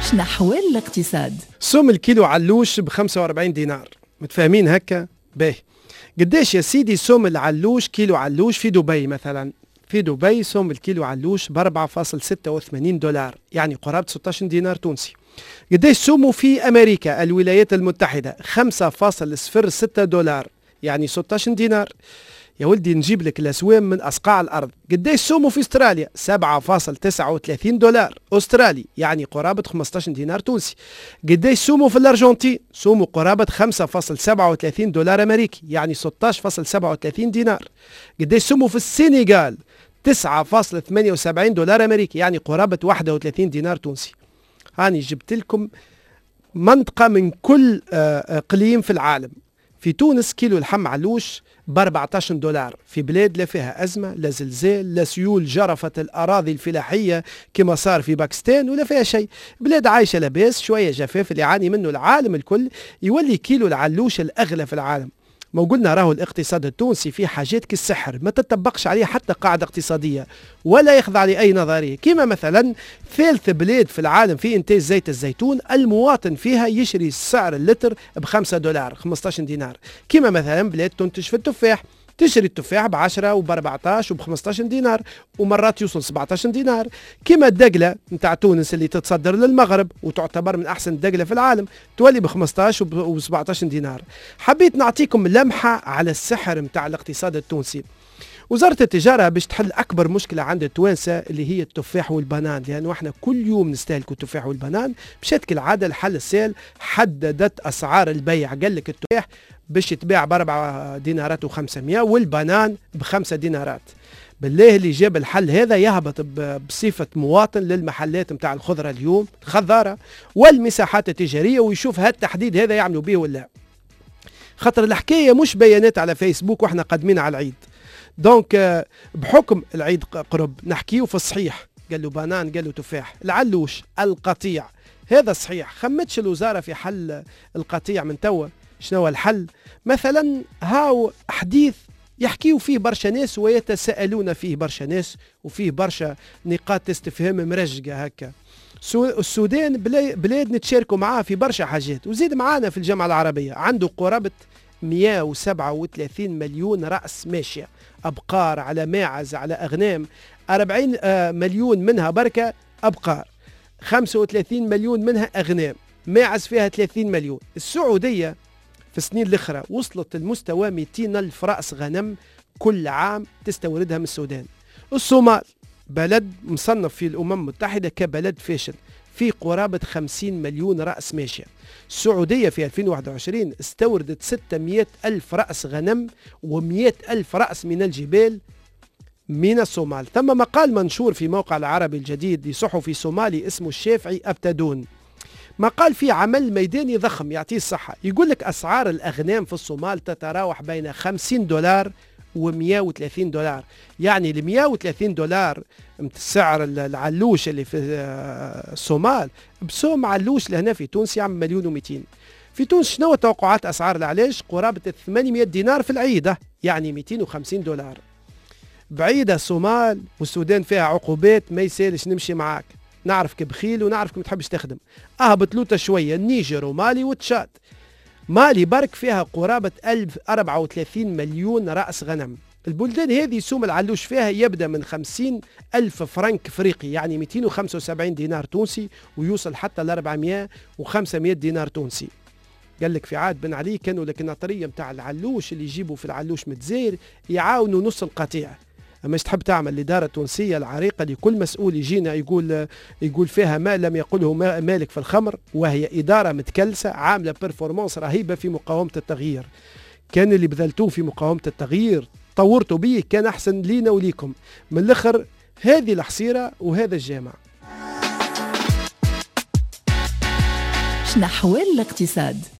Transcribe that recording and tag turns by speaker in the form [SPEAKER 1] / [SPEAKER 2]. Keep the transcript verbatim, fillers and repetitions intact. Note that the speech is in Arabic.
[SPEAKER 1] نحو الاقتصاد.
[SPEAKER 2] سوم الكيلو علوش ب خمسة وأربعين دينار، متفاهمين هكا؟ باهي. قديش يا سيدي سوم العلوش كيلو علوش في دبي مثلا؟ في دبي سوم الكيلو علوش ب أربعة فاصلة ستة وثمانين دولار، يعني قرابة ستة عشر دينار تونسي. قديش سومه في أمريكا الولايات المتحدة؟ خمسة فاصلة صفر ستة دولار، يعني ستة عشر دينار. يا ولدي نجيب لك الأسوام من أصقاع الأرض. قديش سومه في أستراليا؟ سبعة فاصلة تسعة وثلاثين دولار أسترالي، يعني قرابة خمسة عشر دينار تونسي. قديش سومه في الأرجنتين؟ سومه قرابة خمسة فاصلة سبعة وثلاثين دولار أمريكي، يعني ستة عشر فاصلة سبعة وثلاثين دينار. قديش سومه في السنغال؟ تسعة فاصلة ثمانية وسبعين دولار أمريكي، يعني قرابة واحد وثلاثين دينار تونسي. هاني جبت لكم منطقة من كل إقليم في العالم. في تونس كيلو اللحم علوش ب أربعة عشر دولار، في بلاد لا فيها أزمة لا زلزال لا سيول جرفت الأراضي الفلاحية كما صار في باكستان ولا فيها شيء، بلاد عايشة لاباس شوية جفاف اللي يعاني منه العالم الكل، يولي كيلو العلوش الأغلى في العالم. ما قلنا راهو الاقتصاد التونسي فيه حاجات كالسحر ما تطبقش عليه حتى قاعدة اقتصادية ولا يخضع لأي نظرية، كما مثلا ثالث بلاد في العالم في إنتاج زيت الزيتون المواطن فيها يشري سعر اللتر بخمسة دولار خمسة عشر دينار، كما مثلا بلاد تنتج في التفاح تشتري التفاح بعشرة وبأربعتاش وبخمسطاش دينار ومرات يوصل سبعتاش دينار، كما الدقلة نتاع تونس اللي تتصدر للمغرب وتعتبر من أحسن الدقلة في العالم تولي بخمسطاش وسبعتاش دينار. حبيت نعطيكم لمحة على السحر نتاع الاقتصاد التونسي. وزارة التجارة باش تحل أكبر مشكلة عند التوانسة اللي هي التفاح والبنان، لأنه احنا كل يوم نستهلكوا التفاح والبنان، مشات كالعادة الحل السال حددت أسعار البيع، قال لك التفاح باش يتباع بأربعة دينارات وخمسمائة والبنان بخمسة دينارات. بالله اللي جاب الحل هذا يهبط بصفة مواطن للمحلات متاع الخضرة اليوم خضارة والمساحات التجارية ويشوف هذا التحديد هذا يعملوا به ولا، خاطر الحكاية مش بيانات على فيسبوك واحنا قادمين على العيد. دونك بحكم العيد قرب نحكيه في الصحيح، قال له بنان قال له تفاح. العلوش القطيع هذا صحيح، خمتش الوزارة في حل القطيع من توا؟ شنو الحل؟ مثلا هاو حديث يحكيوا فيه برشا ناس ويتساءلون فيه برشا ناس وفيه برشا نقاط استفهام مرجقة هكا. السودان بلاد نتشاركوا معاه في برشا حاجات وزيد معانا في الجامعة العربية، عنده قرابة مئة وسبعة وثلاثين مليون رأس ماشية، أبقار على ماعز على أغنام، أربعين مليون منها بركة أبقار، خمسة وثلاثين مليون منها أغنام، ماعز فيها ثلاثين مليون. السعودية في السنين الأخرى وصلت المستوى مئتين ألف رأس غنم كل عام تستوردها من السودان. الصومال بلد مصنف في الأمم المتحدة كبلد فاشل في قرابة خمسين مليون رأس ماشية. السعودية في ألفين وواحد وعشرين استوردت ستمائة ألف رأس غنم ومئة ألف رأس من الجبال من الصومال. ثم مقال منشور في موقع العربي الجديد لصحفي صومالي اسمه الشافعي أبتدون، مقال فيه عمل ميداني ضخم يعطيه الصحة، يقول لك أسعار الأغنام في الصومال تتراوح بين خمسين دولار ومئة وثلاثين دولار، يعني ال مئة وثلاثين دولار سعر العلوش اللي في الصومال بسوم علوش لهنا في تونس يعمل مليون ومئتين. في تونس شنو توقعات أسعار العلاش؟ قرابة ثمانمائة دينار في العيدة، يعني مئتين وخمسين دولار. بعيدة الصومال والسودان فيها عقوبات ما يسالش نمشي معاك، نعرفك بخيل ونعرفك ما تحبش تخدم. اهبط لوطة شوية النيجر ومالي وتشاد. مالي برك فيها قرابة أربعة وثلاثين مليون رأس غنم. البلدان هذه سوم العلوش فيها يبدأ من خمسين ألف فرنك فريقي، يعني مئتين وخمسة وسبعين دينار تونسي، ويوصل حتى ل أربعمائة وخمسمائة دينار تونسي. قال لك في عهد بن علي كانوا لك النطرية متاع العلوش اللي يجيبوا في العلوش متزاير يعاونوا نص القطيع. أما تحب تعمل الإدارة التونسية العريقة لكل مسؤول يجينا يقول يقول فيها ما لم يقله مالك في الخمر، وهي إدارة متكلسة عاملة بيرفورمانس رهيبة في مقاومة التغيير. كان اللي بذلتوه في مقاومة التغيير طورتوا به كان أحسن لينا وليكم. من الآخر هذه الحصيرة وهذا الجامع.
[SPEAKER 1] نحو الاقتصاد.